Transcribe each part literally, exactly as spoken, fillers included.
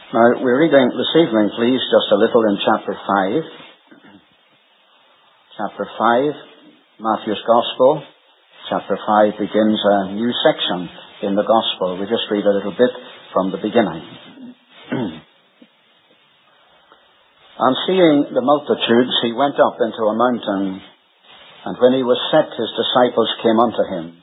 Now, we're reading this evening, please, just a little in chapter five. Chapter five, Matthew's Gospel. Chapter five begins a new section in the Gospel. We just read a little bit from the beginning. And seeing the multitudes, he went up into a mountain, and when he was set, his disciples came unto him.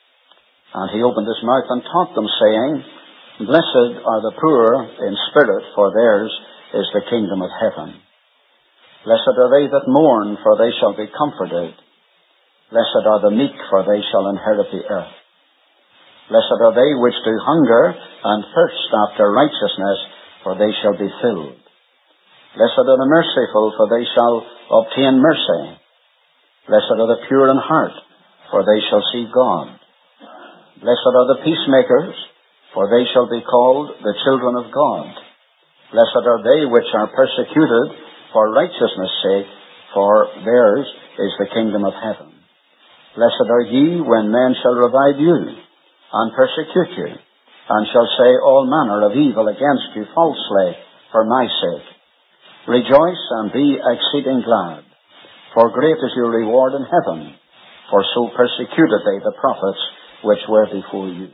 And he opened his mouth and taught them, saying, Blessed are the poor in spirit, for theirs is the kingdom of heaven. Blessed are they that mourn, for they shall be comforted. Blessed are the meek, for they shall inherit the earth. Blessed are they which do hunger and thirst after righteousness, for they shall be filled. Blessed are the merciful, for they shall obtain mercy. Blessed are the pure in heart, for they shall see God. Blessed are the peacemakers, for they shall be called the children of God. Blessed are they which are persecuted for righteousness' sake, for theirs is the kingdom of heaven. Blessed are ye when men shall revile you, and persecute you, and shall say all manner of evil against you falsely for my sake. Rejoice and be exceeding glad, for great is your reward in heaven, for so persecuted they the prophets which were before you.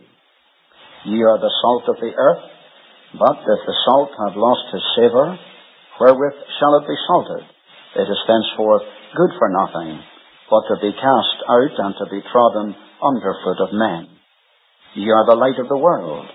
Ye are the salt of the earth, but if the salt have lost his savour, wherewith shall it be salted? It is thenceforth good for nothing, but to be cast out and to be trodden under foot of men. Ye are the light of the world.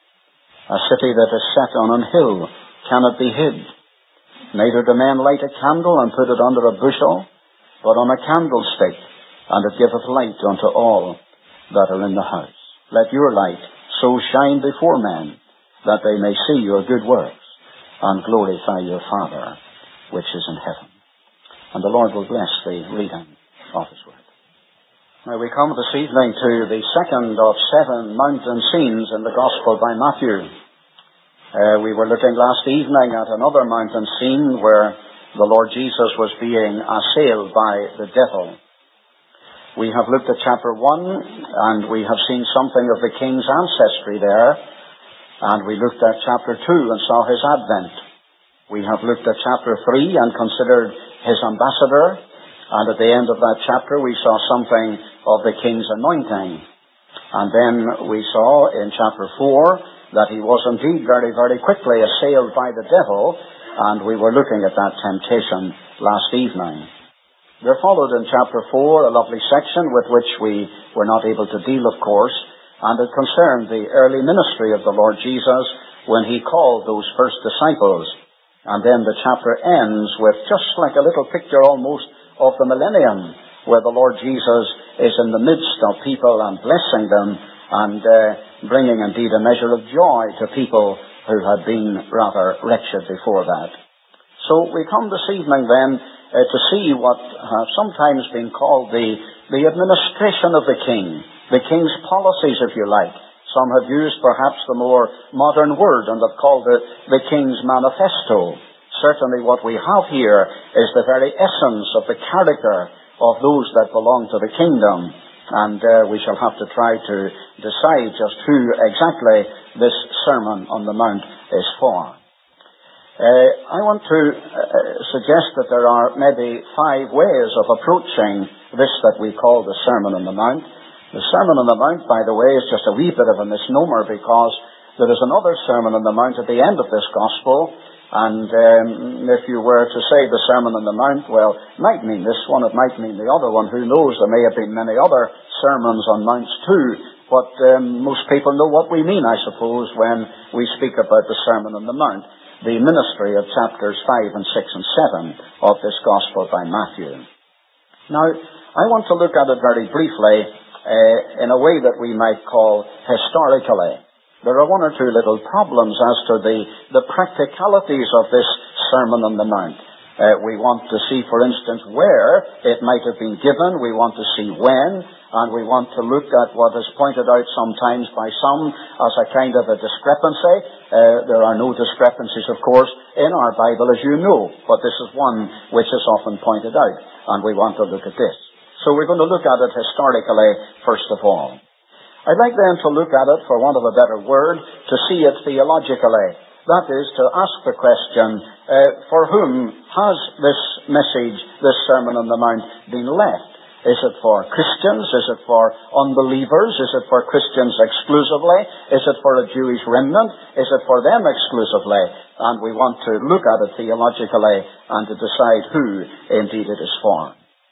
A city that is set on an hill cannot be hid. Neither do men light a candle and put it under a bushel, but on a candlestick, and it giveth light unto all that are in the house. Let your light so shine before men, that they may see your good works, and glorify your Father, which is in heaven. And the Lord will bless the reading of His Word. Now we come this evening to the second of seven mountain scenes in the Gospel by Matthew. Uh, we were looking last evening at another mountain scene where the Lord Jesus was being assailed by the devil. We have looked at chapter one, and we have seen something of the king's ancestry there. And we looked at chapter two and saw his advent. We have looked at chapter three and considered his ambassador. And at the end of that chapter, we saw something of the king's anointing. And then we saw in chapter four that he was indeed very, very quickly assailed by the devil. And we were looking at that temptation last evening. There followed in chapter four a lovely section with which we were not able to deal, of course, and it concerned the early ministry of the Lord Jesus when he called those first disciples. And then the chapter ends with just like a little picture almost of the millennium, where the Lord Jesus is in the midst of people and blessing them and uh, bringing indeed a measure of joy to people who had been rather wretched before that. So we come this evening then Uh, to see what have sometimes been called the, the administration of the king, the king's policies, if you like. Some have used perhaps the more modern word and have called it the king's manifesto. Certainly what we have here is the very essence of the character of those that belong to the kingdom. And uh, we shall have to try to decide just who exactly this Sermon on the Mount is for. Uh, I want to uh, suggest that there are maybe five ways of approaching this that we call the Sermon on the Mount. The Sermon on the Mount, by the way, is just a wee bit of a misnomer because there is another Sermon on the Mount at the end of this Gospel. And um, if you were to say the Sermon on the Mount, well, it might mean this one, it might mean the other one. Who knows? There may have been many other sermons on mounts too. But um, most people know what we mean, I suppose, when we speak about the Sermon on the Mount. The ministry of chapters five and six and seven of this Gospel by Matthew. Now, I want to look at it very briefly uh, in a way that we might call historically. There are one or two little problems as to the, the practicalities of this Sermon on the Mount. Uh, we want to see, for instance, where it might have been given. We want to see when. And we want to look at what is pointed out sometimes by some as a kind of a discrepancy. Uh, there are no discrepancies, of course, in our Bible, as you know. But this is one which is often pointed out. And we want to look at this. So we're going to look at it historically, first of all. I'd like then to look at it, for want of a better word, to see it theologically. That is to ask the question, uh, for whom has this message, this Sermon on the Mount, been left? Is it for Christians? Is it for unbelievers? Is it for Christians exclusively? Is it for a Jewish remnant? Is it for them exclusively? And we want to look at it theologically and to decide who indeed it is for.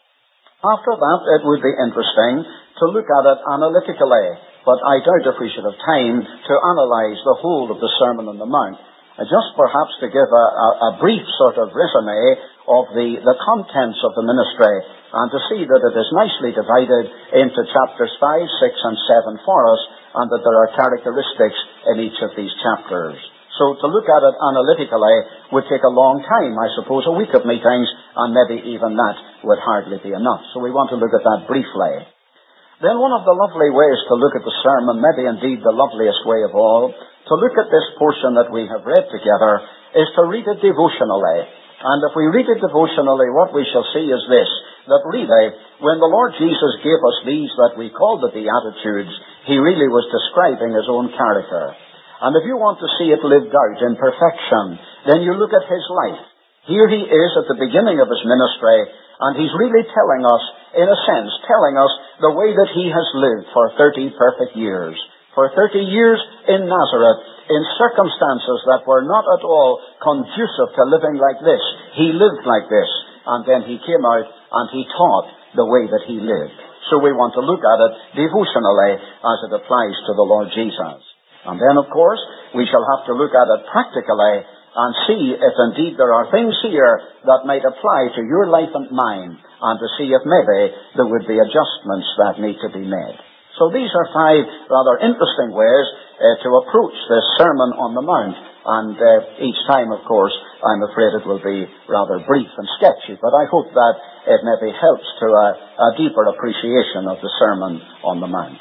After that, it would be interesting to look at it analytically, but I doubt if we should have time to analyze the whole of the Sermon on the Mount. Uh, just perhaps to give a, a, a brief sort of resume of the, the contents of the ministry, and to see that it is nicely divided into chapters five, six, and seven for us, and that there are characteristics in each of these chapters. So to look at it analytically would take a long time, I suppose, a week of meetings, and maybe even that would hardly be enough. So we want to look at that briefly. Then one of the lovely ways to look at the sermon, maybe indeed the loveliest way of all, to look at this portion that we have read together, is to read it devotionally. And if we read it devotionally, what we shall see is this, that really, when the Lord Jesus gave us these that we call the Beatitudes, he really was describing his own character. And if you want to see it lived out in perfection, then you look at his life. Here he is at the beginning of his ministry, and he's really telling us, in a sense, telling us the way that he has lived for thirty perfect years. For thirty years in Nazareth, in circumstances that were not at all conducive to living like this. He lived like this, and then he came out and he taught the way that he lived. So we want to look at it devotionally as it applies to the Lord Jesus. And then, of course, we shall have to look at it practically and see if indeed there are things here that might apply to your life and mine, and to see if maybe there would be adjustments that need to be made. So these are five rather interesting ways uh, to approach this Sermon on the Mount. And uh, each time, of course, I'm afraid it will be rather brief and sketchy, but I hope that it maybe helps to a, a deeper appreciation of the Sermon on the Mount.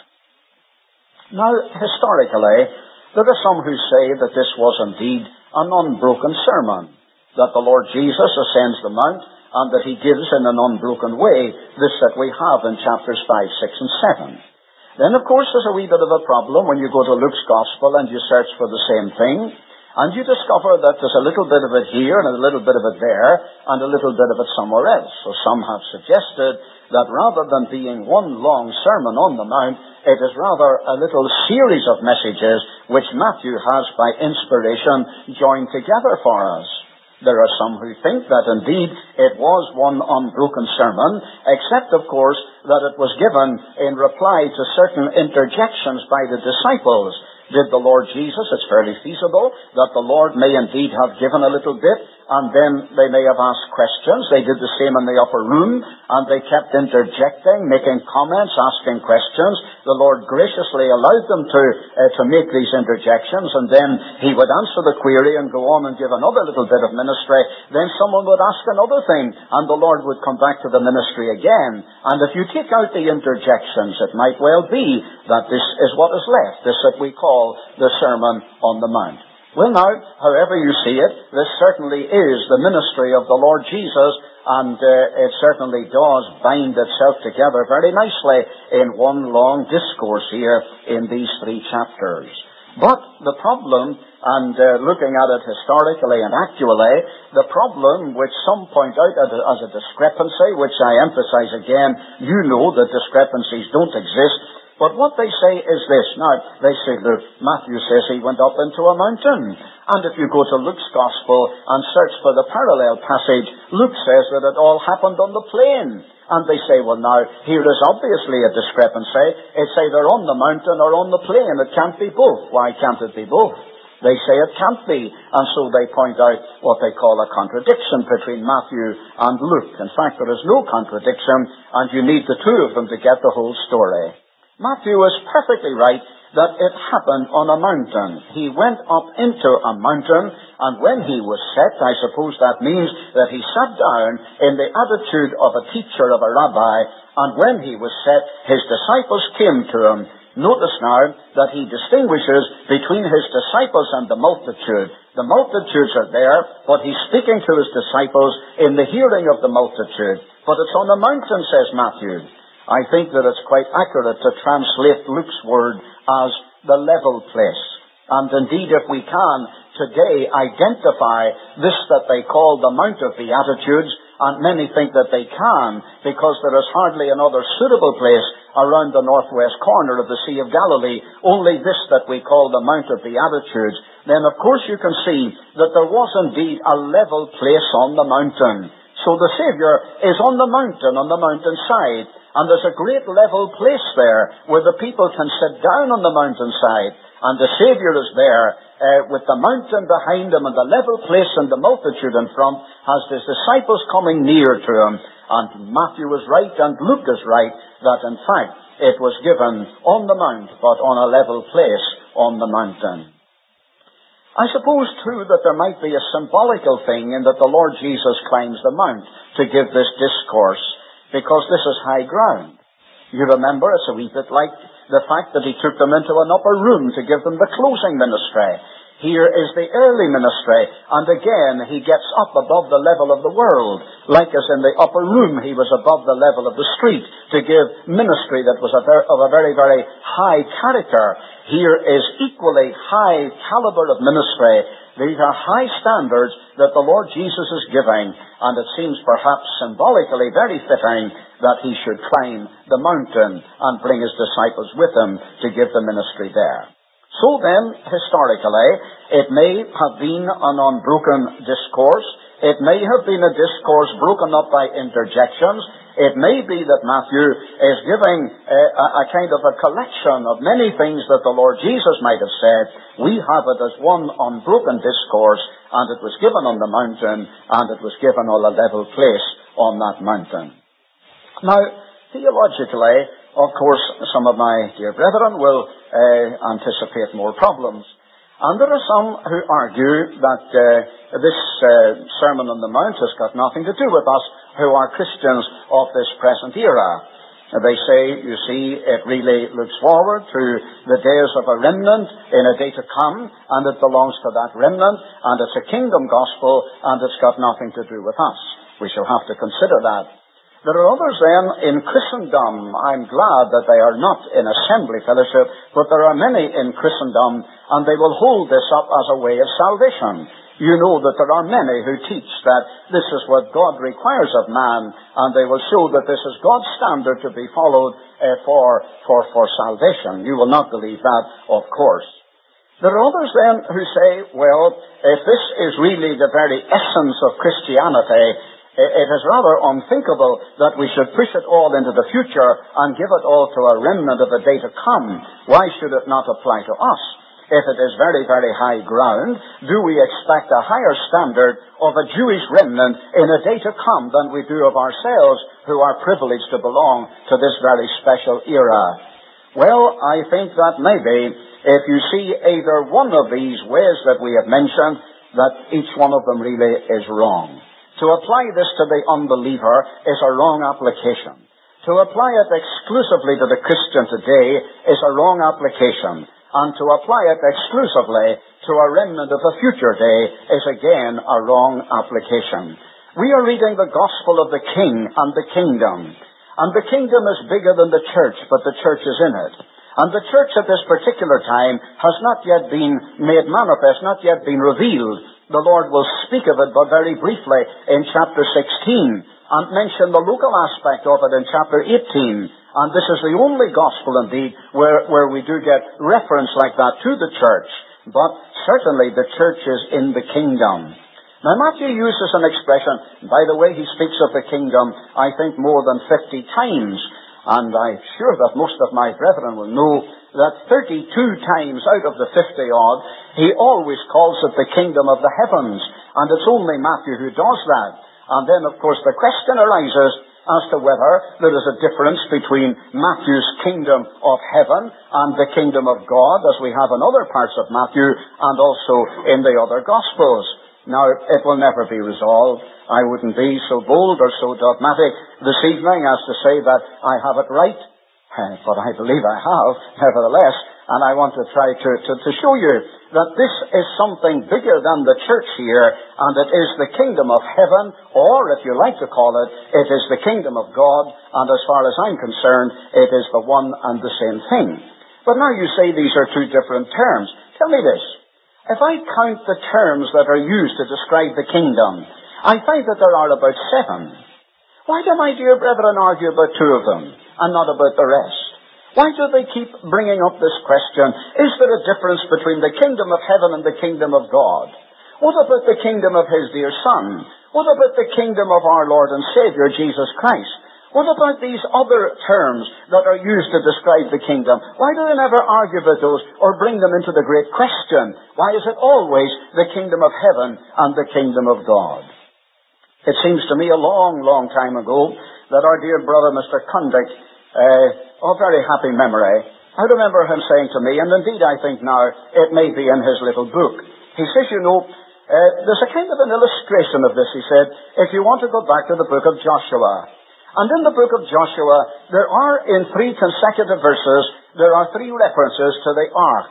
Now, historically, there are some who say that this was indeed an unbroken sermon, that the Lord Jesus ascends the Mount, and that he gives in an unbroken way this that we have in chapters five, six, and seven. Then, of course, there's a wee bit of a problem when you go to Luke's Gospel and you search for the same thing, and you discover that there's a little bit of it here and a little bit of it there, and a little bit of it somewhere else. So some have suggested that rather than being one long sermon on the Mount, it is rather a little series of messages which Matthew has by inspiration joined together for us. There are some who think that indeed it was one unbroken sermon, except of course that it was given in reply to certain interjections by the disciples. Did the Lord Jesus, it's fairly feasible that the Lord may indeed have given a little bit, and then they may have asked questions. They did the same in the upper room, and they kept interjecting, making comments, asking questions. The Lord graciously allowed them to uh, to make these interjections, and then he would answer the query and go on and give another little bit of ministry. Then someone would ask another thing, and the Lord would come back to the ministry again. And if you take out the interjections, it might well be that this is what is left, this that we call the Sermon on the Mount. Well now, however you see it, this certainly is the ministry of the Lord Jesus, and uh, it certainly does bind itself together very nicely in one long discourse here in these three chapters. But the problem, and uh, looking at it historically and actually, the problem which some point out as a discrepancy, which I emphasize again, you know that discrepancies don't exist. But what they say is this. Now, they say, look, Matthew says he went up into a mountain. And if you go to Luke's Gospel and search for the parallel passage, Luke says that it all happened on the plain. And they say, well now, here is obviously a discrepancy. It's either on the mountain or on the plain. It can't be both. Why can't it be both? They say it can't be. And so they point out what they call a contradiction between Matthew and Luke. In fact, there is no contradiction, and you need the two of them to get the whole story. Matthew is perfectly right that it happened on a mountain. He went up into a mountain, and when he was set, I suppose that means that he sat down in the attitude of a teacher, of a rabbi, and when he was set, his disciples came to him. Notice now that he distinguishes between his disciples and the multitude. The multitudes are there, but he's speaking to his disciples in the hearing of the multitude. But it's on a mountain, says Matthew. I think that it's quite accurate to translate Luke's word as the level place. And indeed, if we can, today identify this that they call the Mount of Beatitudes, and many think that they can because there is hardly another suitable place around the northwest corner of the Sea of Galilee, only this that we call the Mount of Beatitudes. Then of course you can see that there was indeed a level place on the mountain. So the Saviour is on the mountain, on the mountainside, and there's a great level place there where the people can sit down on the mountainside, and the Saviour is there uh, with the mountain behind him and the level place and the multitude in front, as his disciples coming near to him. And Matthew was right and Luke is right that in fact it was given on the mount, but on a level place on the mountain. I suppose too that there might be a symbolical thing in that the Lord Jesus climbs the mount to give this discourse, because this is high ground. You remember, it's a wee bit like the fact that he took them into an upper room to give them the closing ministry. Here is the early ministry, and again he gets up above the level of the world. Like as in the upper room he was above the level of the street to give ministry that was of a very, very high character. Here is equally high caliber of ministry. These are high standards that the Lord Jesus is giving, and it seems perhaps symbolically very fitting that he should climb the mountain and bring his disciples with him to give the ministry there. So then, historically, it may have been an unbroken discourse. It may have been a discourse broken up by interjections. It may be that Matthew is giving a, a kind of a collection of many things that the Lord Jesus might have said. We have it as one unbroken discourse, and it was given on the mountain, and it was given on a level place on that mountain. Now, theologically, of course, some of my dear brethren will uh, anticipate more problems. And there are some who argue that uh, this uh, Sermon on the Mount has got nothing to do with us who are Christians of this present era. They say, you see, it really looks forward to the days of a remnant in a day to come, and it belongs to that remnant, and it's a kingdom gospel, and it's got nothing to do with us. We shall have to consider that. There are others then in Christendom. I'm glad that they are not in assembly fellowship, but there are many in Christendom, and they will hold this up as a way of salvation. You know that there are many who teach that this is what God requires of man, and they will show that this is God's standard to be followed uh, for, for, for salvation. You will not believe that, of course. There are others then who say, well, if this is really the very essence of Christianity, it is rather unthinkable that we should push it all into the future and give it all to a remnant of a day to come. Why should it not apply to us? If it is very, very high ground, do we expect a higher standard of a Jewish remnant in a day to come than we do of ourselves who are privileged to belong to this very special era? Well, I think that maybe if you see either one of these ways that we have mentioned, that each one of them really is wrong. To apply this to the unbeliever is a wrong application. To apply it exclusively to the Christian today is a wrong application. And to apply it exclusively to a remnant of a future day is again a wrong application. We are reading the gospel of the King and the kingdom. And the kingdom is bigger than the church, but the church is in it. And the church at this particular time has not yet been made manifest, not yet been revealed. The Lord will speak of it, but very briefly in chapter sixteen, and mention the local aspect of it in chapter eighteen. And this is the only gospel, indeed, where, where we do get reference like that to the church. But certainly the church is in the kingdom. Now Matthew uses an expression, by the way, he speaks of the kingdom, I think, more than fifty times. And I'm sure that most of my brethren will know that thirty-two times out of the fifty odd, he always calls it the kingdom of the heavens. And it's only Matthew who does that. And then, of course, the question arises as to whether there is a difference between Matthew's kingdom of heaven and the kingdom of God, as we have in other parts of Matthew and also in the other Gospels. Now, it will never be resolved. I wouldn't be so bold or so dogmatic this evening as to say that I have it right, but I believe I have, nevertheless, and I want to try to, to, to show you that this is something bigger than the church here, and it is the kingdom of heaven, or if you like to call it, it is the kingdom of God, and as far as I'm concerned, it is the one and the same thing. But now you say these are two different terms. Tell me this. If I count the terms that are used to describe the kingdom, I find that there are about seven. Why do my dear brethren argue about two of them and not about the rest? Why do they keep bringing up this question? Is there a difference between the kingdom of heaven and the kingdom of God? What about the kingdom of his dear Son? What about the kingdom of our Lord and Savior, Jesus Christ? What about these other terms that are used to describe the kingdom? Why do they never argue about those or bring them into the great question? Why is it always the kingdom of heaven and the kingdom of God? It seems to me a long, long time ago that our dear brother, Mister Cundick, uh, of very happy memory, I remember him saying to me, and indeed I think now it may be in his little book, he says, you know, uh, there's a kind of an illustration of this, he said, if you want to go back to the book of Joshua. And in the book of Joshua, there are, in three consecutive verses, there are three references to the ark.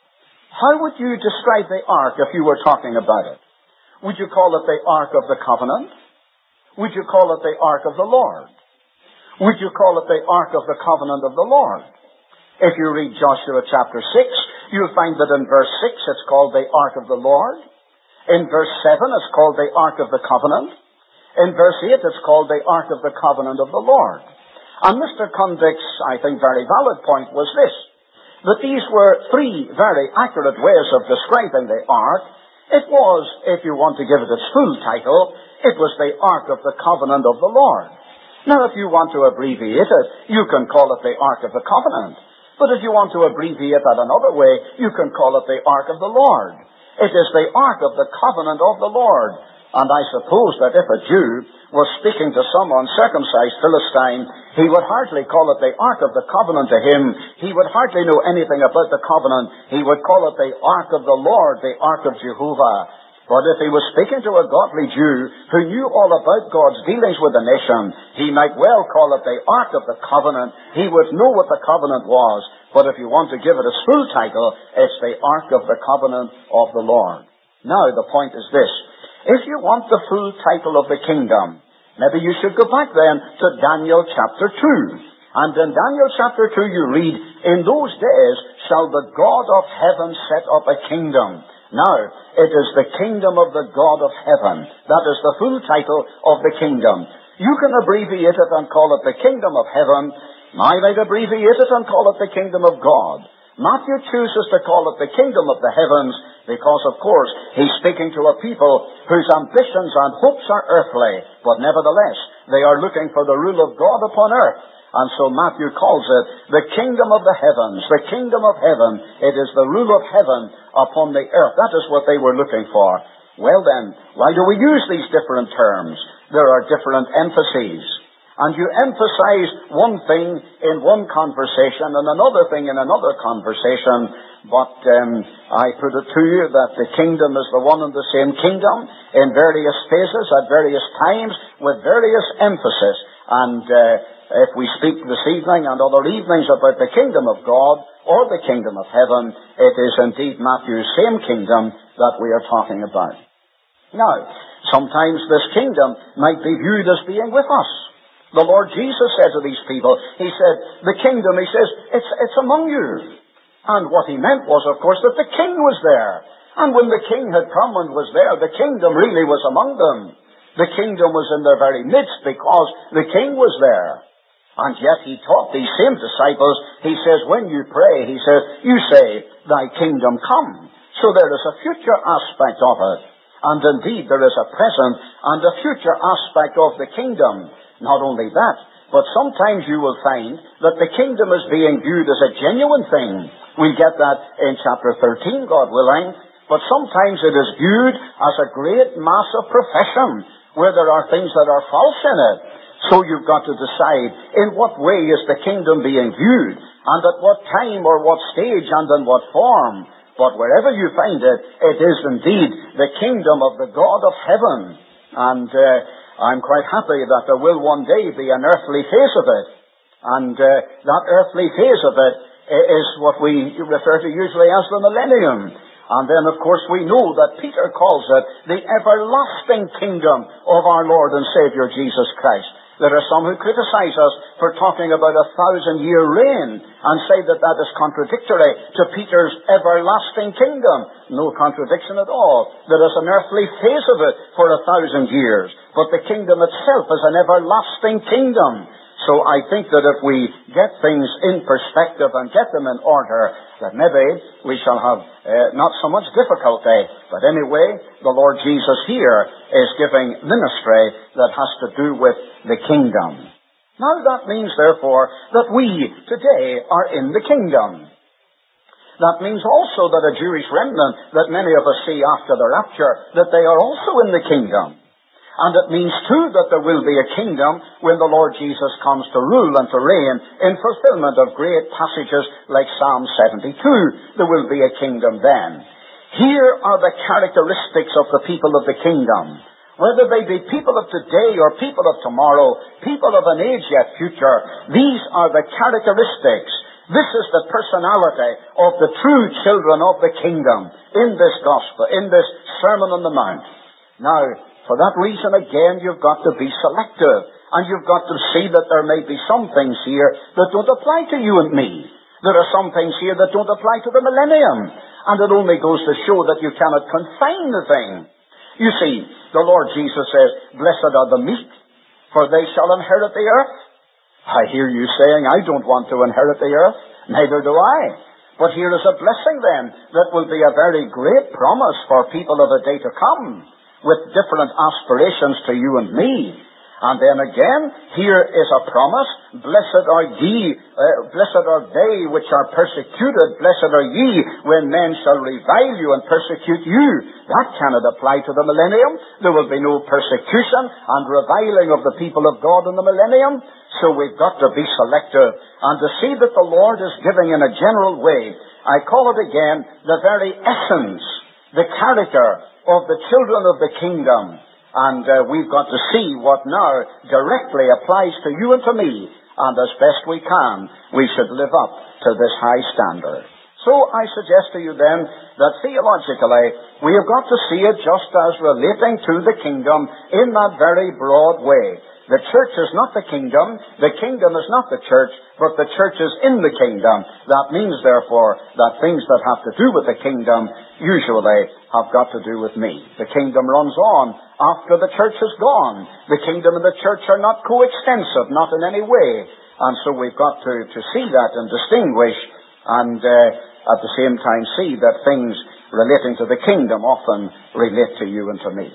How would you describe the ark if you were talking about it? Would you call it the ark of the covenant? Would you call it the ark of the Lord? Would you call it the ark of the covenant of the Lord? If you read Joshua chapter six, you'll find that in verse six it's called the ark of the Lord. In verse seven it's called the ark of the covenant. In verse eight, it's called the Ark of the Covenant of the Lord. And Mister Cundick's, I think, very valid point was this, that these were three very accurate ways of describing the Ark. It was, if you want to give it its full title, it was the Ark of the Covenant of the Lord. Now, if you want to abbreviate it, you can call it the Ark of the Covenant. But if you want to abbreviate that another way, you can call it the Ark of the Lord. It is the Ark of the Covenant of the Lord. And I suppose that if a Jew was speaking to some uncircumcised Philistine, he would hardly call it the Ark of the Covenant to him. He would hardly know anything about the covenant. He would call it the Ark of the Lord, the Ark of Jehovah. But if he was speaking to a godly Jew who knew all about God's dealings with the nation, he might well call it the Ark of the Covenant. He would know what the covenant was. But if you want to give it its full title, it's the Ark of the Covenant of the Lord. Now, the point is this. If you want the full title of the kingdom, maybe you should go back then to Daniel chapter two. And in Daniel chapter two you read, in those days shall the God of heaven set up a kingdom. Now, it is the kingdom of the God of heaven. That is the full title of the kingdom. You can abbreviate it and call it the kingdom of heaven. I might abbreviate it and call it the kingdom of God. Matthew chooses to call it the kingdom of the heavens because, of course, he's speaking to a people whose ambitions and hopes are earthly, but nevertheless, they are looking for the rule of God upon earth. And so Matthew calls it the kingdom of the heavens, the kingdom of heaven. It is the rule of heaven upon the earth. That is what they were looking for. Well then, why do we use these different terms? There are different emphases. And you emphasize one thing in one conversation and another thing in another conversation. But um, I put it to you that the kingdom is the one and the same kingdom in various phases at various times with various emphasis. And uh, if we speak this evening and other evenings about the kingdom of God or the kingdom of heaven, it is indeed Matthew's same kingdom that we are talking about. Now, sometimes this kingdom might be viewed as being with us. The Lord Jesus said to these people, he said, the kingdom, he says, it's, it's among you. And what he meant was, of course, that the king was there. And when the king had come and was there, the kingdom really was among them. The kingdom was in their very midst because the king was there. And yet he taught these same disciples, he says, when you pray, he says, you say, thy kingdom come. So there is a future aspect of it. And indeed, there is a present and a future aspect of the kingdom. Not only that, but sometimes you will find that the kingdom is being viewed as a genuine thing. We get that in chapter thirteen, God willing. But sometimes it is viewed as a great mass of profession, where there are things that are false in it. So you've got to decide in what way is the kingdom being viewed, and at what time or what stage and in what form. But wherever you find it, it is indeed the kingdom of the God of heaven. And uh, I'm quite happy that there will one day be an earthly phase of it. And uh, that earthly phase of it is what we refer to usually as the millennium. And then, of course, we know that Peter calls it the everlasting kingdom of our Lord and Savior Jesus Christ. There are some who criticize us for talking about a thousand-year reign and say that that is contradictory to Peter's everlasting kingdom. No contradiction at all. There is an earthly phase of it for a thousand years, but the kingdom itself is an everlasting kingdom. So I think that if we get things in perspective and get them in order, that maybe we shall have uh, not so much difficulty. But anyway, the Lord Jesus here is giving ministry that has to do with the kingdom. Now that means, therefore, that we today are in the kingdom. That means also that a Jewish remnant that many of us see after the rapture, that they are also in the kingdom. And it means, too, that there will be a kingdom when the Lord Jesus comes to rule and to reign in fulfillment of great passages like Psalm seventy-two. There will be a kingdom then. Here are the characteristics of the people of the kingdom. Whether they be people of today or people of tomorrow, people of an age yet future, these are the characteristics. This is the personality of the true children of the kingdom in this gospel, in this Sermon on the Mount. Now, for that reason, again, you've got to be selective. And you've got to see that there may be some things here that don't apply to you and me. There are some things here that don't apply to the millennium. And it only goes to show that you cannot confine the thing. You see, the Lord Jesus says, "Blessed are the meek, for they shall inherit the earth." I hear you saying, "I don't want to inherit the earth." Neither do I. But here is a blessing then that will be a very great promise for people of the day to come, with different aspirations to you and me. And then again, here is a promise, "Blessed are ye, uh, blessed are they which are persecuted, blessed are ye when men shall revile you and persecute you." That cannot apply to the millennium. There will be no persecution and reviling of the people of God in the millennium. So we've got to be selective and to see that the Lord is giving in a general way. I call it again the very essence, the character of the children of the kingdom. And uh, we've got to see what now directly applies to you and to me. And as best we can, we should live up to this high standard. So I suggest to you then that theologically, we have got to see it just as relating to the kingdom in that very broad way. The church is not the kingdom, the kingdom is not the church, but the church is in the kingdom. That means, therefore, that things that have to do with the kingdom usually have got to do with me. The kingdom runs on after the church is gone. The kingdom and the church are not coextensive, not in any way. And so we've got to, to see that and distinguish, and uh, at the same time see that things relating to the kingdom often relate to you and to me.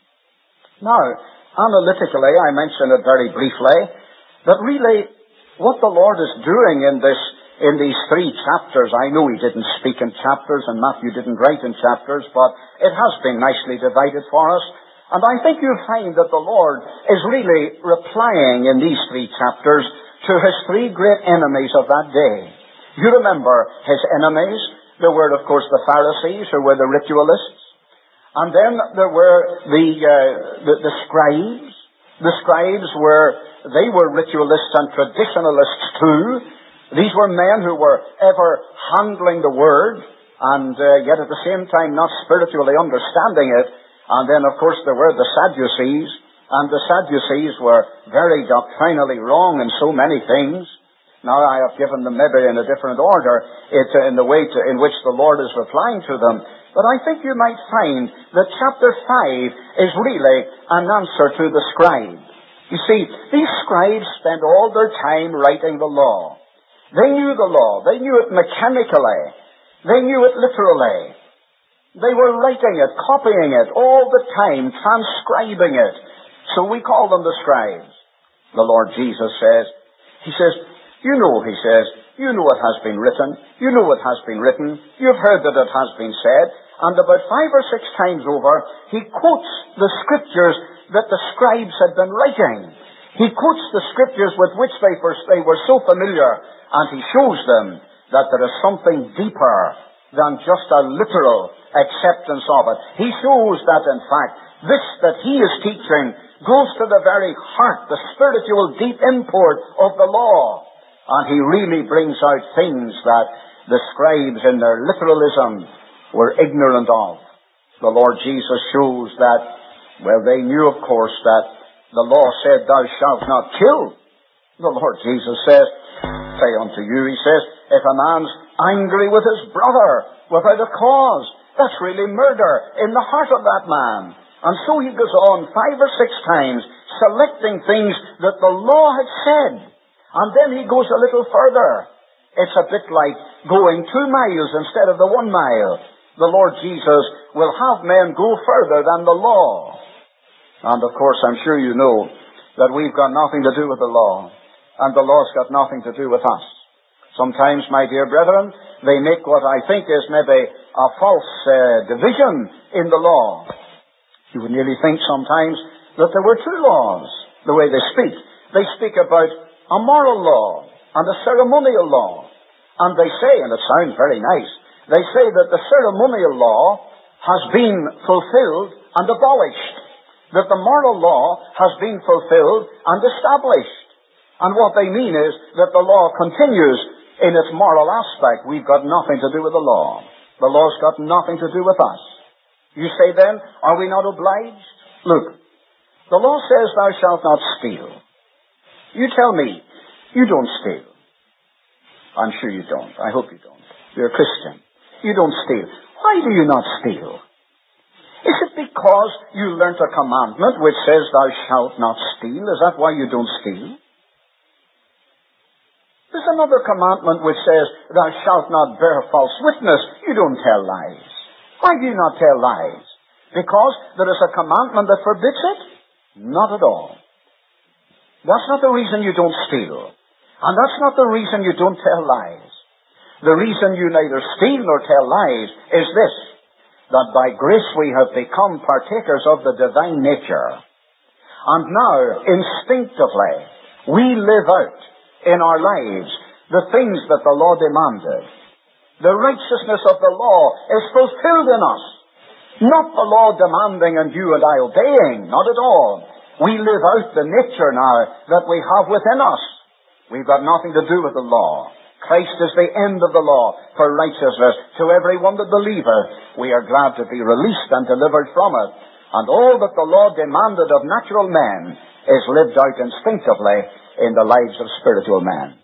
Now, analytically, I mentioned it very briefly, that really what the Lord is doing in this, in these three chapters, I know He didn't speak in chapters and Matthew didn't write in chapters, but it has been nicely divided for us. And I think you'll find that the Lord is really replying in these three chapters to His three great enemies of that day. You remember His enemies. There were, of course, the Pharisees, who were the ritualists. And then there were the, uh, the, the scribes. The scribes were, they were ritualists and traditionalists too. These were men who were ever handling the Word, and uh, yet at the same time not spiritually understanding it. And then, of course, there were the Sadducees, and the Sadducees were very doctrinally wrong in so many things. Now, I have given them maybe in a different order, it's in the way to, in which the Lord is replying to them. But I think you might find that chapter five is really an answer to the scribe. You see, these scribes spent all their time writing the law. They knew the law. They knew it mechanically. They knew it literally. They were writing it, copying it all the time, transcribing it. So we call them the scribes. The Lord Jesus says, He says, you know, He says, you know it has been written. You know it has been written. You've heard that it has been said. And about five or six times over, He quotes the scriptures that the scribes had been writing. He quotes the scriptures with which they were, they were so familiar, and He shows them that there is something deeper than just a literal acceptance of it. He shows that, in fact, this that He is teaching goes to the very heart, the spiritual deep import of the law. And He really brings out things that the scribes in their literalism were ignorant of. The Lord Jesus shows that, well, they knew, of course, that the law said, thou shalt not kill. The Lord Jesus says, say unto you, he says, if a man's angry with his brother without a cause, that's really murder in the heart of that man. And so he goes on five or six times, selecting things that the law had said. And then he goes a little further. It's a bit like going two miles instead of the one mile. The Lord Jesus will have men go further than the law. And of course, I'm sure you know that we've got nothing to do with the law. And the law's got nothing to do with us. Sometimes, my dear brethren, they make what I think is maybe a false uh, division in the law. You would nearly think sometimes that there were two laws, the way they speak. They speak about a moral law and a ceremonial law. And they say, and it sounds very nice, they say that the ceremonial law has been fulfilled and abolished. That the moral law has been fulfilled and established. And what they mean is that the law continues in its moral aspect. We've got nothing to do with the law. The law's got nothing to do with us. You say then, are we not obliged? Look, the law says thou shalt not steal. You tell me, you don't steal. I'm sure you don't. I hope you don't. You're a Christian. You don't steal. Why do you not steal? Is it because you learnt a commandment which says thou shalt not steal? Is that why you don't steal? There's another commandment which says, thou shalt not bear false witness. You don't tell lies. Why do you not tell lies? Because there is a commandment that forbids it? Not at all. That's not the reason you don't steal. And that's not the reason you don't tell lies. The reason you neither steal nor tell lies is this, that by grace we have become partakers of the divine nature. And now, instinctively, we live out in our lives the things that the law demanded. The righteousness of the law is fulfilled in us. Not the law demanding and you and I obeying, not at all. We live out the nature now that we have within us. We've got nothing to do with the law. Christ is the end of the law for righteousness to every one that believeth. We are glad to be released and delivered from it. And all that the law demanded of natural men is lived out instinctively in the lives of spiritual men.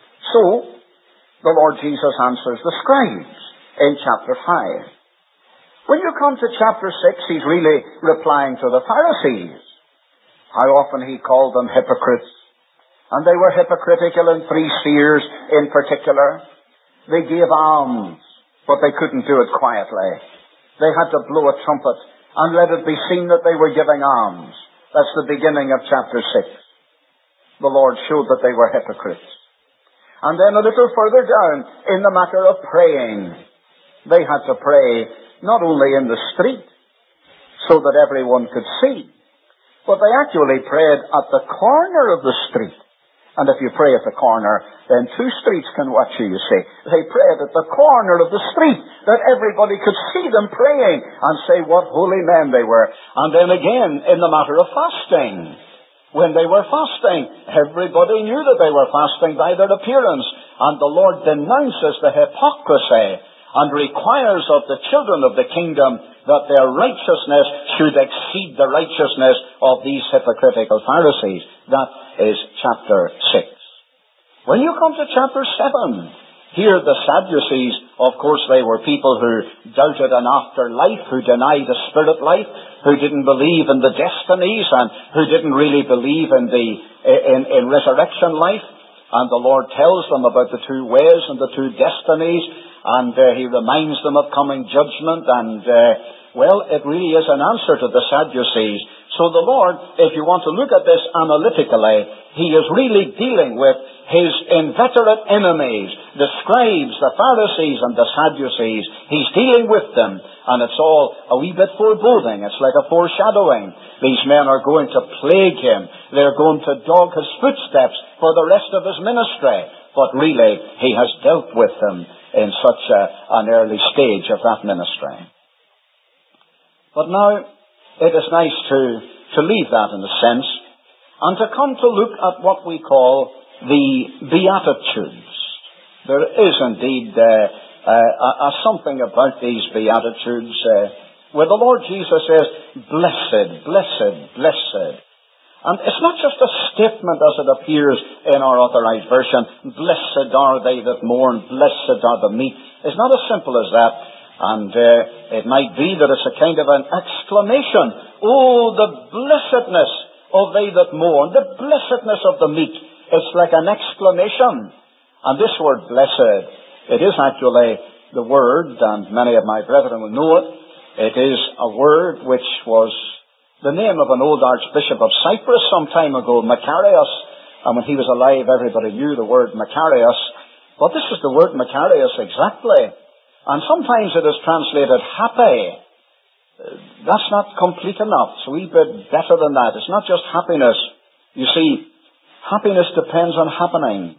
So, the Lord Jesus answers the scribes in chapter five. When you come to chapter six, he's really replying to the Pharisees. How often he called them hypocrites. And they were hypocritical in three spheres in particular. They gave alms, but they couldn't do it quietly. They had to blow a trumpet and let it be seen that they were giving alms. That's the beginning of chapter six. The Lord showed that they were hypocrites. And then a little further down, in the matter of praying, they had to pray not only in the street, so that everyone could see, but they actually prayed at the corner of the street. And if you pray at the corner, then two streets can watch you, you see. They prayed at the corner of the street, that everybody could see them praying and say what holy men they were. And then again, in the matter of fasting, when they were fasting, everybody knew that they were fasting by their appearance. And the Lord denounces the hypocrisy and requires of the children of the kingdom that their righteousness should exceed the righteousness of these hypocritical Pharisees. That is chapter six. When you come to chapter seven, here the Sadducees, of course they were people who doubted an afterlife, who denied a spirit life, who didn't believe in the destinies, and who didn't really believe in the in, in resurrection life. And the Lord tells them about the two ways and the two destinies, and uh, he reminds them of coming judgment, and uh, well, it really is an answer to the Sadducees. So the Lord, if you want to look at this analytically, he is really dealing with his inveterate enemies, the scribes, the Pharisees, and the Sadducees. He's dealing with them, and it's all a wee bit foreboding. It's like a foreshadowing. These men are going to plague him. They're going to dog his footsteps for the rest of his ministry. But really, he has dealt with them in such a, an early stage of that ministry. But now, it is nice to, to leave that in a sense, and to come to look at what we call the Beatitudes. There is indeed uh, uh, a, a something about these Beatitudes uh, where the Lord Jesus says, blessed, blessed, blessed. And it's not just a statement as it appears in our Authorized Version, blessed are they that mourn, blessed are the meek. It's not as simple as that. And uh, it might be that it's a kind of an exclamation. Oh, the blessedness of they that mourn, the blessedness of the meek. It's like an exclamation. And this word blessed, it is actually the word, and many of my brethren will know it. It is a word which was the name of an old Archbishop of Cyprus some time ago, Macarius. And when he was alive, everybody knew the word Macarius. But this is the word Macarius exactly. And sometimes it is translated happy. That's not complete enough. It's a wee bit better than that. It's not just happiness. You see, happiness depends on happenings.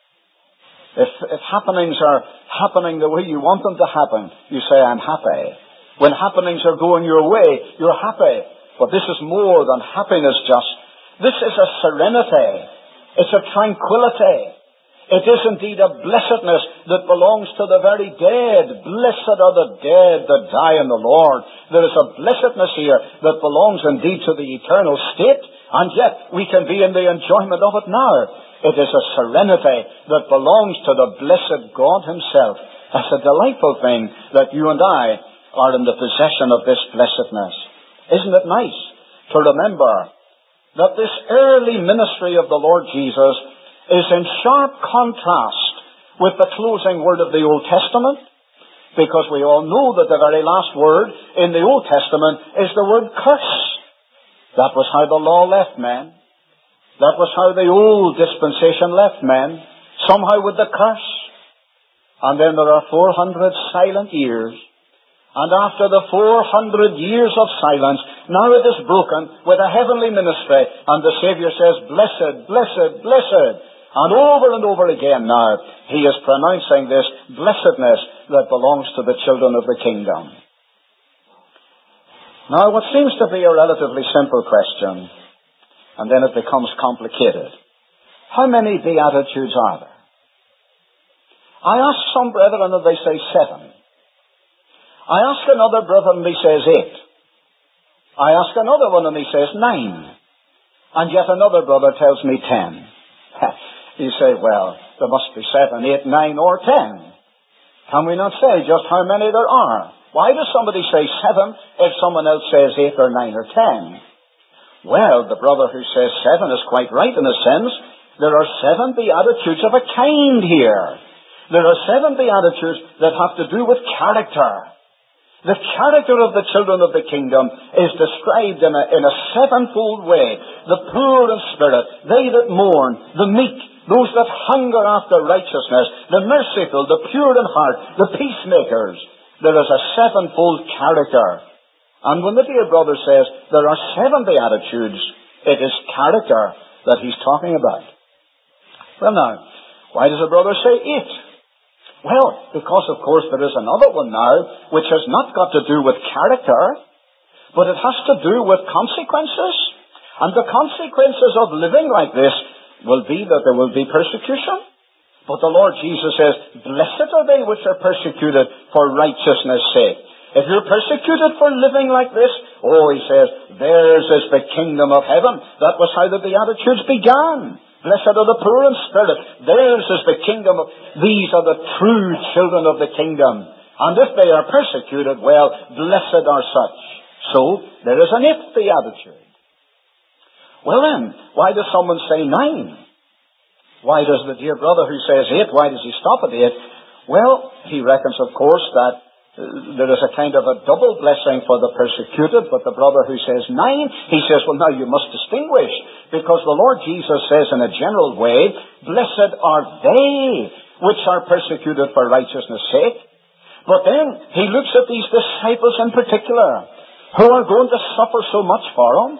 If, if happenings are happening the way you want them to happen, you say, I'm happy. When happenings are going your way, you're happy. But this is more than happiness just. This is a serenity. It's a tranquility. It is indeed a blessedness that belongs to the very dead. Blessed are the dead that die in the Lord. There is a blessedness here that belongs indeed to the eternal state, and yet we can be in the enjoyment of it now. It is a serenity that belongs to the blessed God Himself. It's a delightful thing that you and I are in the possession of this blessedness. Isn't it nice to remember that this early ministry of the Lord Jesus is in sharp contrast with the closing word of the Old Testament? Because we all know that the very last word in the Old Testament is the word curse. That was how the law left men. That was how the old dispensation left men, somehow with the curse. And then there are four hundred silent years. And after the four hundred years of silence, now it is broken with a heavenly ministry. And the Savior says, blessed, blessed, blessed. And over and over again now, He is pronouncing this blessedness that belongs to the children of the kingdom. Now, what seems to be a relatively simple question, and then it becomes complicated. How many beatitudes are there? I ask some brethren and they say seven. I ask another brother and he says eight. I ask another one and he says nine. And yet another brother tells me ten. You say, well, there must be seven, eight, nine, or ten. Can we not say just how many there are? Why does somebody say seven if someone else says eight or nine or ten? Well, the brother who says seven is quite right in a sense. There are seven beatitudes of a kind here. There are seven beatitudes that have to do with character. The character of the children of the kingdom is described in a, in a sevenfold way. The poor in spirit, they that mourn, the meek, those that hunger after righteousness, the merciful, the pure in heart, the peacemakers. There is a sevenfold character. And when the dear brother says there are seven beatitudes, it is character that he's talking about. Well now, why does the brother say eight? Well, because of course there is another one now which has not got to do with character, but it has to do with consequences. And the consequences of living like this will be that there will be persecution. But the Lord Jesus says, blessed are they which are persecuted for righteousness' sake. If you're persecuted for living like this, oh, he says, theirs is the kingdom of heaven. That was how the Beatitudes began. Blessed are the poor in spirit. Theirs is the kingdom of... These are the true children of the kingdom. And if they are persecuted, well, blessed are such. So, there is an eighth beatitude. Well then, why does someone say nine? Why does the dear brother who says eight, why does he stop at eight? Well, he reckons, of course, that there is a kind of a double blessing for the persecuted, but the brother who says nine, he says, well, now you must distinguish, because the Lord Jesus says in a general way, blessed are they which are persecuted for righteousness' sake. But then he looks at these disciples in particular, who are going to suffer so much for him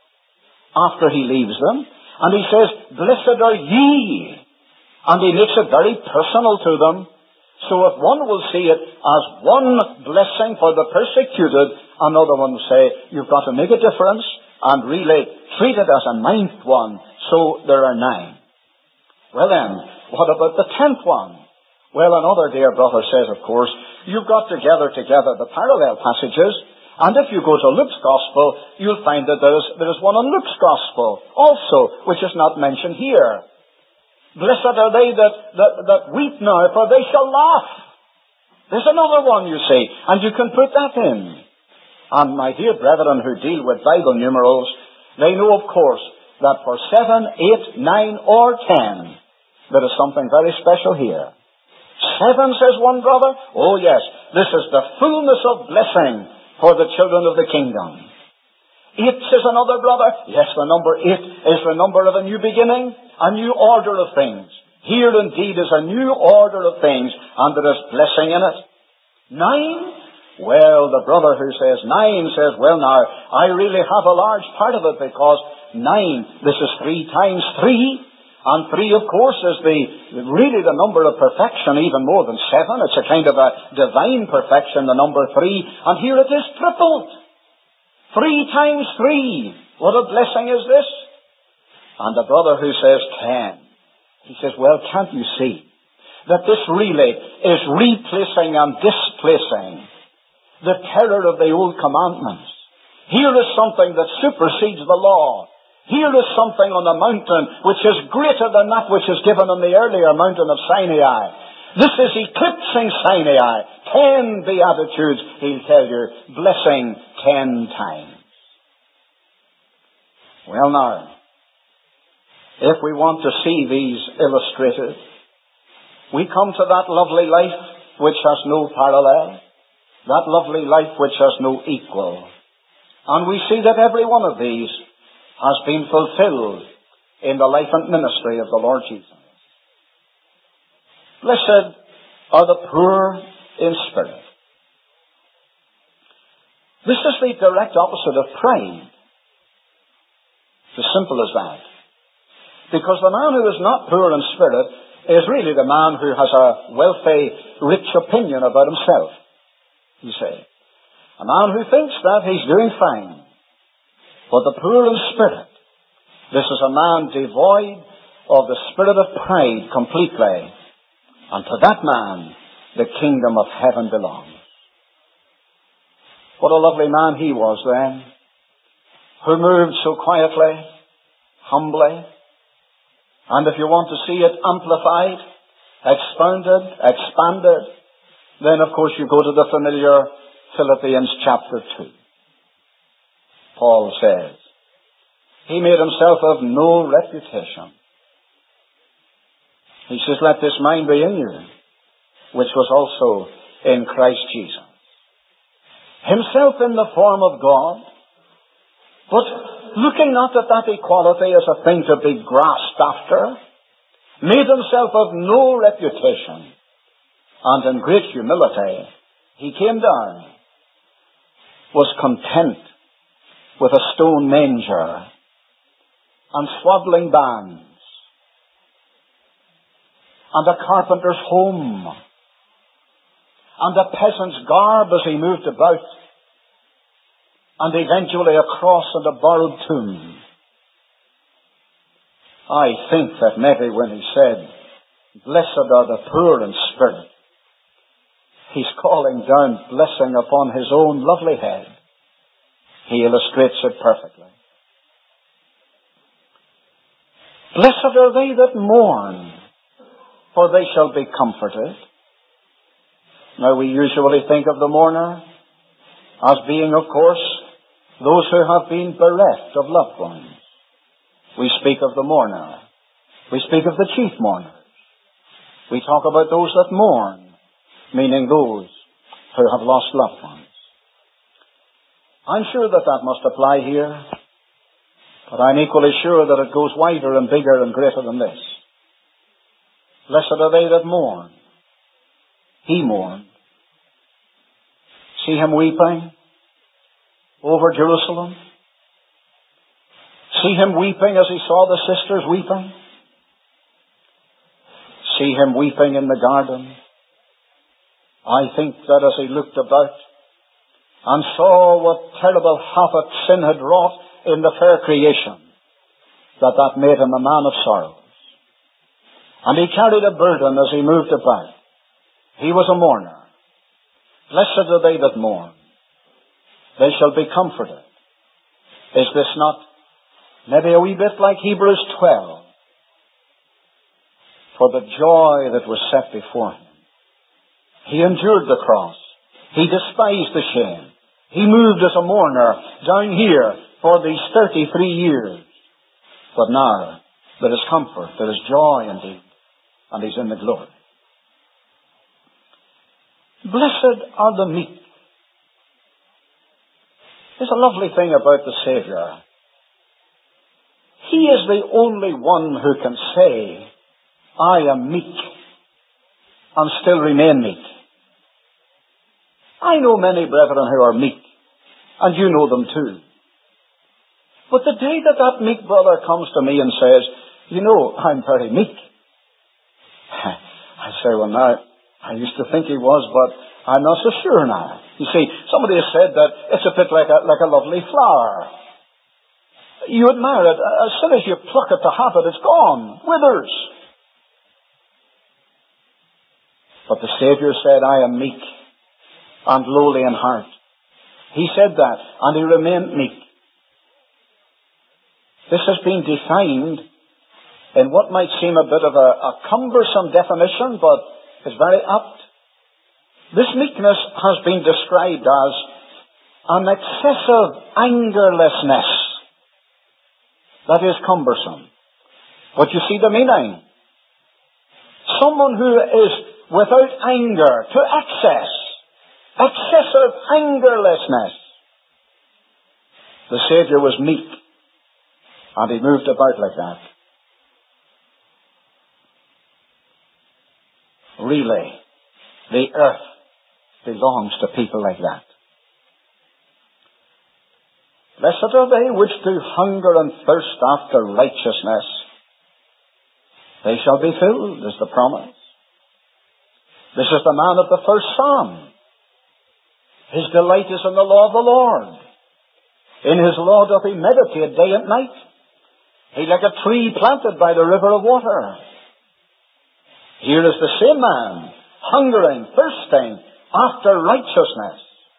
after he leaves them, and he says, blessed are ye, and he makes it very personal to them. So if one will see it as one blessing for the persecuted, another one will say, you've got to make a difference and really treat it as a ninth one. So there are nine. Well then, what about the tenth one? Well, another dear brother says, of course, you've got to gather together the parallel passages, And if you go to Luke's Gospel, you'll find that there is, there is one in Luke's Gospel also, which is not mentioned here. Blessed are they that, that, that weep now, for they shall laugh. There's another one, you see, and you can put that in. And my dear brethren who deal with Bible numerals, they know, of course, that for seven, eight, nine, or ten, there is something very special here. Seven, says one brother. Oh yes, this is the fullness of blessing for the children of the kingdom. Eight, says another brother. Yes, the number eight is the number of a new beginning, a new order of things. Here indeed is a new order of things, and there is blessing in it. Nine, well, the brother who says nine says, well now, I really have a large part of it, because nine, this is three times three. And three, of course, is the really the number of perfection, even more than seven. It's a kind of a divine perfection, the number three. And here it is tripled. Three times three. What a blessing is this? And the brother who says ten, he says, well, can't you see that this really is replacing and displacing the terror of the old commandments? Here is something that supersedes the law. Here is something on the mountain which is greater than that which is given on the earlier mountain of Sinai. This is eclipsing Sinai. Ten beatitudes, he'll tell you, blessing ten times. Well now, if we want to see these illustrated, we come to that lovely life which has no parallel, that lovely life which has no equal. And we see that every one of these has been fulfilled in the life and ministry of the Lord Jesus. Blessed are the poor in spirit. This is the direct opposite of pride. It's as simple as that. Because the man who is not poor in spirit is really the man who has a wealthy, rich opinion about himself, you say. A man who thinks that he's doing fine. But the poor in spirit, this is a man devoid of the spirit of pride completely. And to that man, the kingdom of heaven belongs. What a lovely man he was then, who moved so quietly, humbly. And if you want to see it amplified, expounded, expanded, then of course you go to the familiar Philippians chapter two. Paul says, he made himself of no reputation. He says, let this mind be in you, which was also in Christ Jesus. Himself in the form of God, but looking not at that equality as a thing to be grasped after, made himself of no reputation, and in great humility, he came down, was content with a stone manger and swaddling bands and a carpenter's home and a peasant's garb as he moved about, and eventually a cross and a borrowed tomb. I think that maybe when he said, blessed are the poor in spirit, he's calling down blessing upon his own lovely head. He illustrates it perfectly. Blessed are they that mourn, for they shall be comforted. Now we usually think of the mourner as being, of course, those who have been bereft of loved ones. We speak of the mourner. We speak of the chief mourners. We talk about those that mourn, meaning those who have lost loved ones. I'm sure that that must apply here, but I'm equally sure that it goes wider and bigger and greater than this. Blessed are they that mourn. He mourned. See him weeping over Jerusalem. See him weeping as he saw the sisters weeping. See him weeping in the garden. I think that as he looked about and saw what terrible havoc sin had wrought in the fair creation, that that made him a man of sorrows. And he carried a burden as he moved about. He was a mourner. Blessed are they that mourn. They shall be comforted. Is this not maybe a wee bit like Hebrews twelve? For the joy that was set before him, he endured the cross. He despised the shame. He moved as a mourner down here for these thirty-three years. But now there is comfort, there is joy indeed, and he's in the glory. Blessed are the meek. There's a lovely thing about the Savior. He is the only one who can say, I am meek, and still remain meek. I know many brethren who are meek, and you know them too. But the day that that meek brother comes to me and says, you know, I'm very meek, I say, well now, I used to think he was, but I'm not so sure now. You see, somebody has said that it's a bit like a, like a lovely flower. You admire it. As soon as you pluck it to have it, it's gone. Withers. But the Savior said, I am meek and lowly in heart. He said that, and he remained meek. This has been defined in what might seem a bit of a, a cumbersome definition, but is very apt. This meekness has been described as an excessive angerlessness that is cumbersome. But you see the meaning. Someone who is without anger, to excess, excessive angerlessness. The Savior was meek, and he moved about like that. Really, the earth belongs to people like that. Blessed are they which do hunger and thirst after righteousness. They shall be filled, is the promise. This is the man of the first psalm. His delight is in the law of the Lord. In his law doth he meditate day and night. He like a tree planted by the river of water. Here is the same man, hungering, thirsting after righteousness.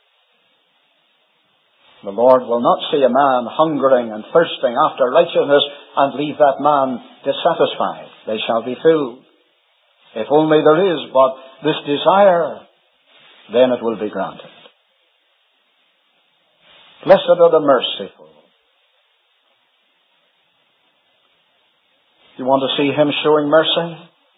The Lord will not see a man hungering and thirsting after righteousness and leave that man dissatisfied. They shall be filled. If only there is but this desire, then it will be granted. Blessed are the merciful. You want to see him showing mercy?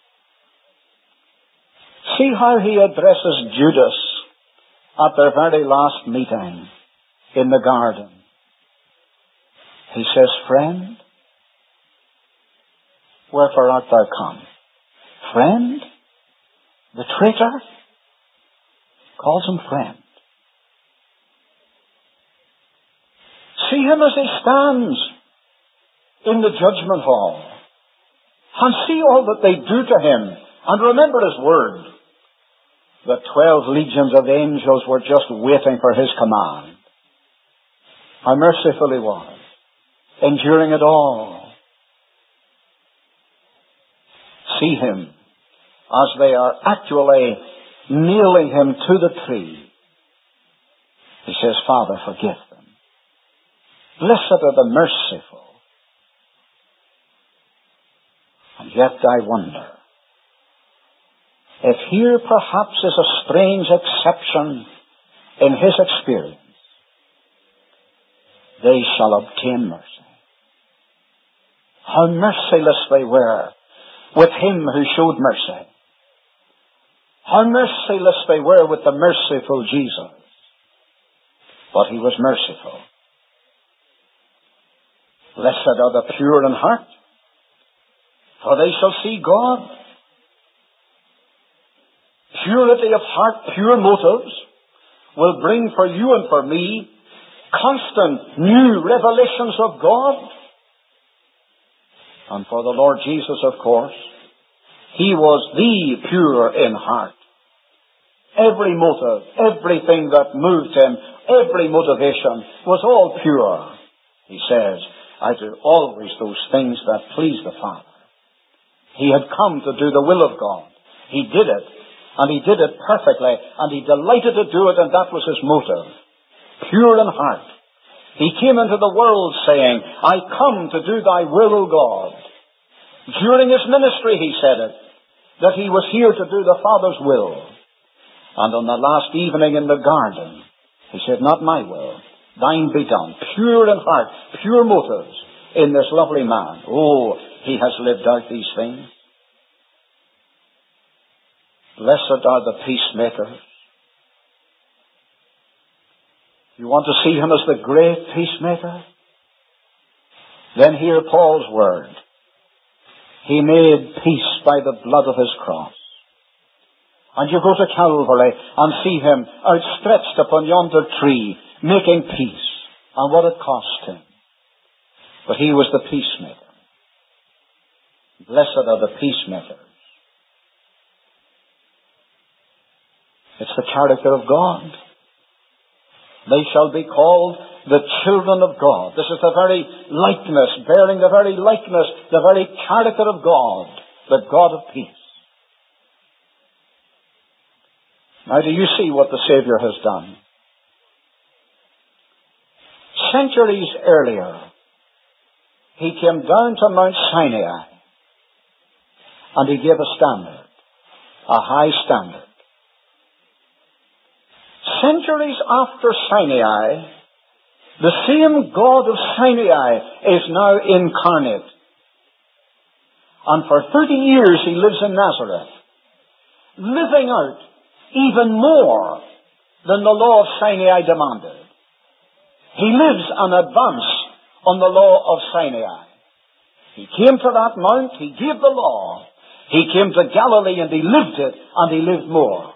See how he addresses Judas at their very last meeting in the garden. He says, friend, wherefore art thou come? Friend? The traitor? Calls him friend. See him as he stands in the judgment hall. And see all that they do to him. And remember his word. The twelve legions of angels were just waiting for his command. How merciful he was, enduring it all. See him as they are actually nailing him to the tree. He says, Father, forgive them. Blessed are the merciful. And yet I wonder if here perhaps is a strange exception in his experience. They shall obtain mercy. How merciless they were with him who showed mercy. How merciless they were with the merciful Jesus. But he was merciful. Blessed are the pure in heart, for they shall see God. Purity of heart, pure motives, will bring for you and for me constant new revelations of God. And for the Lord Jesus, of course, he was the pure in heart. Every motive, everything that moved him, every motivation was all pure. He says, I do always those things that please the Father. He had come to do the will of God. He did it, and he did it perfectly, and he delighted to do it, and that was his motive. pure in heart. He came into the world saying, I come to do thy will, O God. During his ministry he said it, that he was here to do the Father's will. And on the last evening in the garden, he said, not my will, thine be done. Pure in heart, pure motives in this lovely man. Oh, he has lived out these things. Blessed are the peacemakers. You want to see him as the great peacemaker? Then hear Paul's word. He made peace by the blood of his cross. And you go to Calvary and see him outstretched upon yonder tree, making peace. And what it cost him. But he was the peacemaker. Blessed are the peacemakers. It's the character of God. They shall be called the children of God. This is the very likeness, bearing the very likeness, the very character of God, the God of peace. Now, do you see what the Savior has done? Centuries earlier, he came down to Mount Sinai and he gave a standard, a high standard. Centuries after Sinai, the same God of Sinai is now incarnate. And for thirty years he lives in Nazareth, living out even more than the law of Sinai demanded. He lives an advance on the law of Sinai. He came to that mount, he gave the law. He came to Galilee and he lived it, and he lived more.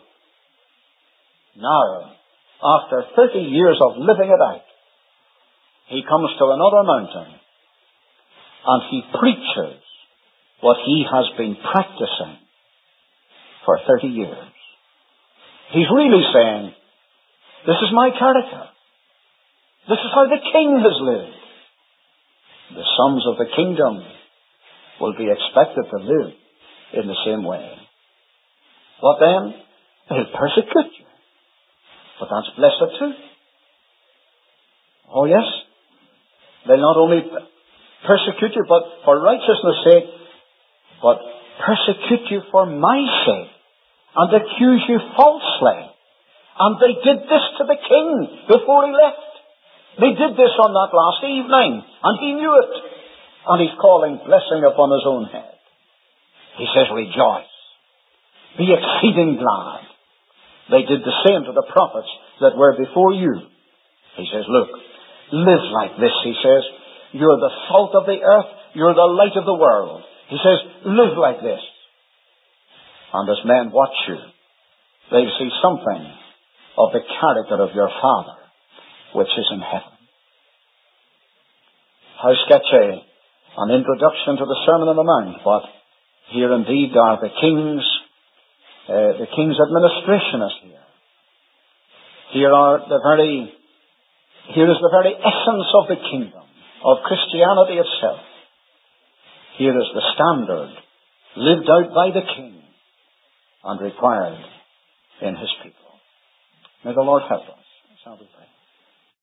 Now, after thirty years of living it out, he comes to another mountain and he preaches what he has been practicing for thirty years. He's really saying, this is my character. This is how the king has lived. The sons of the kingdom will be expected to live in the same way. What then? They'll persecute you. But that's blessed too. Oh yes. They'll not only persecute you, but for righteousness' sake, but persecute you for my sake, and accuse you falsely. And they did this to the king before he left. They did this on that last evening, and he knew it. And he's calling blessing upon his own head. He says, rejoice. Be exceeding glad. They did the same to the prophets that were before you. He says, look, live like this, he says. You're the salt of the earth. You're the light of the world. He says, live like this. And as men watch you, they see something of the character of your Father, which is in heaven. How sketchy an introduction to the Sermon on the Mount, but here indeed are the king's, uh, the king's administration is here. Here are the very, here is the very essence of the kingdom, of Christianity itself. Here is the standard lived out by the king and required in his people. May the Lord help us. Shall we pray?